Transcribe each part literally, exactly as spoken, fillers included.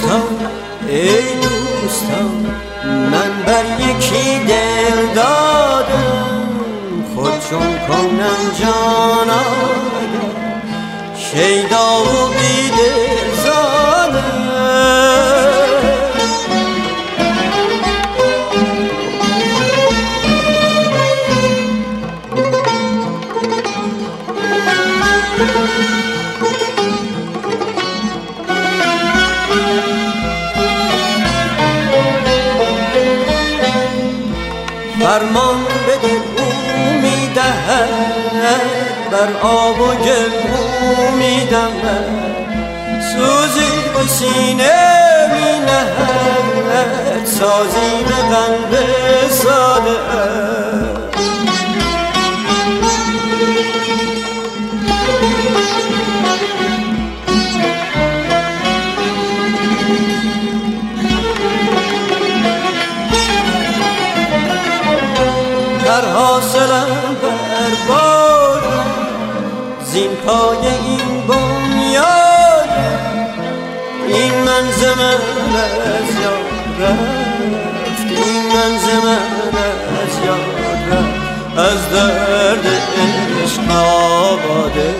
دوستان ای دوستان من بر یکی دل دادم، خود چون کنم جانا شیدا و بیدل زادم. فرمان به دل او میدهد، بر آب و گل او میدمد، سوزی به سینه مینهد، سازی به قلب ساده. هر حاصلم برباد زین پای این بنیاد، این منز من از یاد رفت، این منز من از یاد رفت، از درد عشق آباده.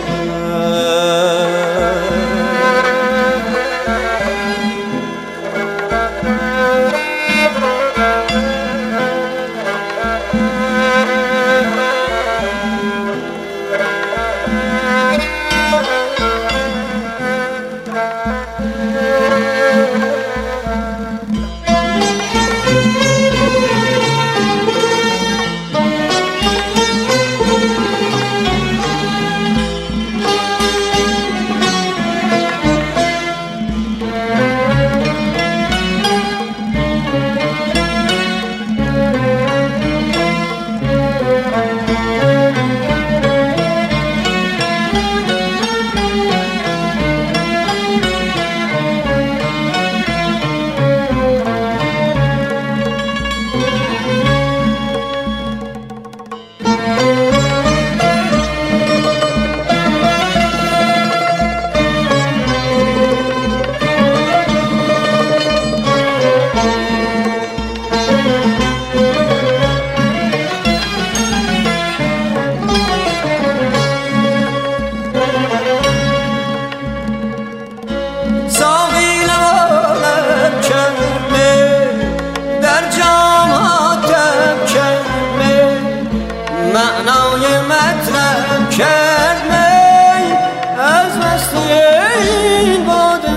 معنای مطلب کرد می از مستی این باده.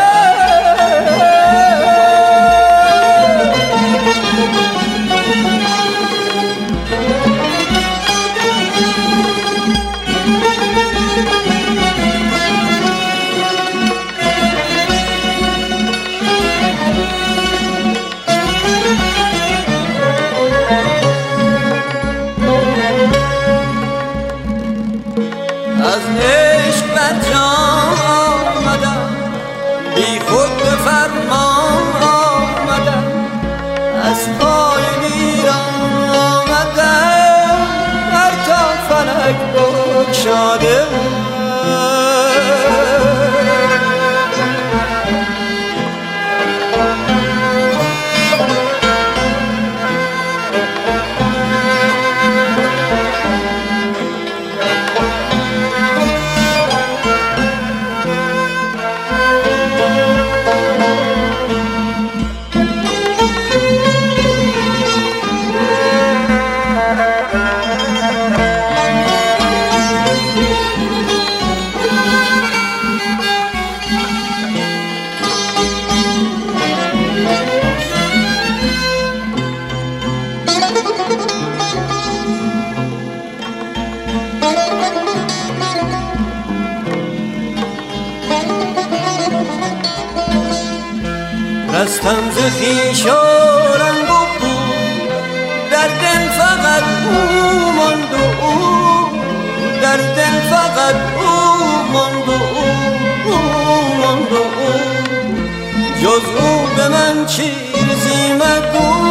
از عشق بر جان آمدم، بی خود به فرمان آمدم، از پای ویران آمدم، هر تا فلک بگشاده. رستم ز خویش و رنگ و بو، در دل فقط او ماند و او، در دل فقط او ماند و او، او ماند و او، جز او به من چیزی مگو.